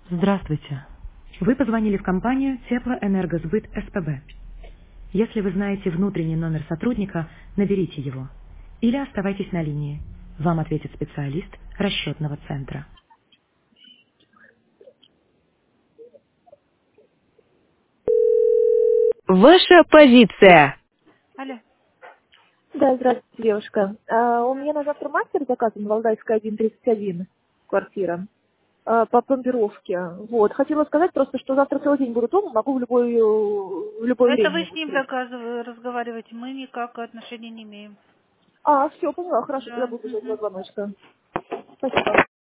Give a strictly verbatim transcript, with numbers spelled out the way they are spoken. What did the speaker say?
Здравствуйте. Вы позвонили в компанию Теплоэнергосбыт СПБ. Если вы знаете внутренний номер сотрудника, наберите его. Или оставайтесь на линии. Вам ответит специалист расчетного центра. Ваша позиция. Алло. Да, здравствуйте, девушка. А, у меня на завтра мастер заказан, Валдайская один тридцать один, квартира, а, по пломбировке. Вот. Хотела сказать просто, что завтра целый день буду дома, могу в, любой, э, в любое Это время вы его с ним встретить. заказыв- разговариваете, мы никак отношения не имеем. А, все, поняла, хорошо, тогда Да. буду ждать Мгм. два звоночка. Спасибо.